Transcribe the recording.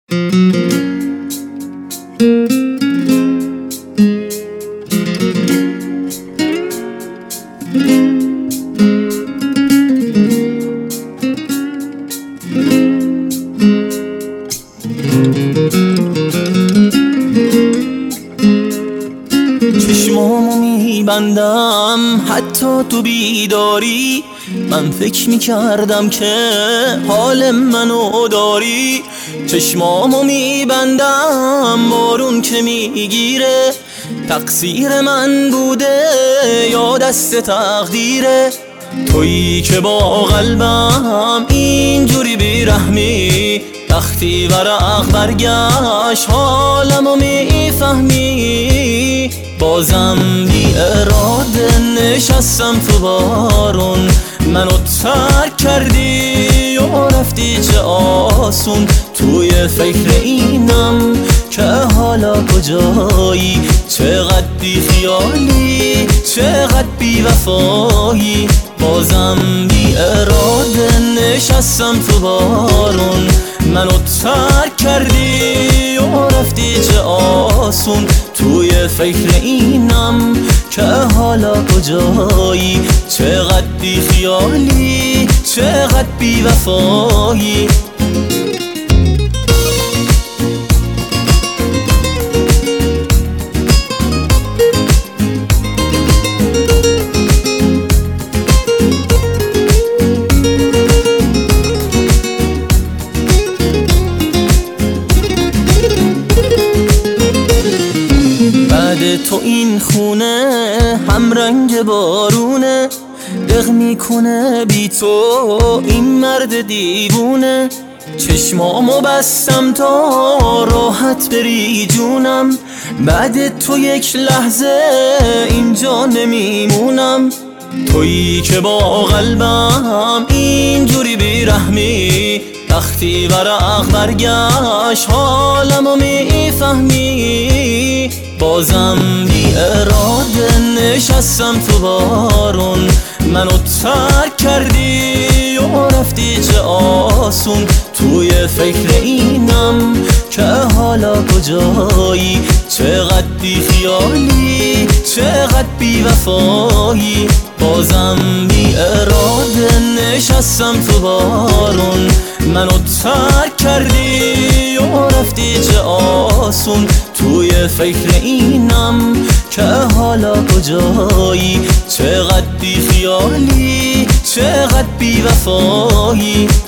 چشمامو میبندم حتی تو بیداری، من فکر میکردم که حال منو داری. چشمامو میبندم بارون که میگیره، تقصیر من بوده یا دست تقدیره؟ تویی که با قلبم اینجوری بیرحمی، وقتی ورق برگشت حالمو میفهمی. بازم بی اراده نشستم تو بارون، منو ترک کردی و رفتی چه آسون. توی فکر اینم که حالا کجایی، چقدر بی خیالی چقدر بی وفایی. بازم بی اراده نشستم تو بارون، منو ترک کردی و رفتی چه آسون. توی فکر اینم که حالا کجایی، چقدر بی خیالی چقدر بی وفایی. تو این خونه هم رنگ بارونه، دق میکنه بی تو این مرد دیوونه. چشمامو بستم تا راحت بری جونم، بعد تو یک لحظه اینجا نمیمونم. تویی که با قلبم اینجوری بیرحمی، وقتی ورق برگشت حالمو میفهمی. بازم بی اراده نشستم تو بارون، منو ترک کردی و رفتی چه آسون. توی فکر اینم که حالا کجایی، چقدر بی خیالی چقدر بی وفایی. بازم بی اراده نشستم تو بارون، منو ترک کردی و رفتی چه آسون. توی فکر اینم که حالا کجایی، چقدر بی خیالی چقدر بی وفایی.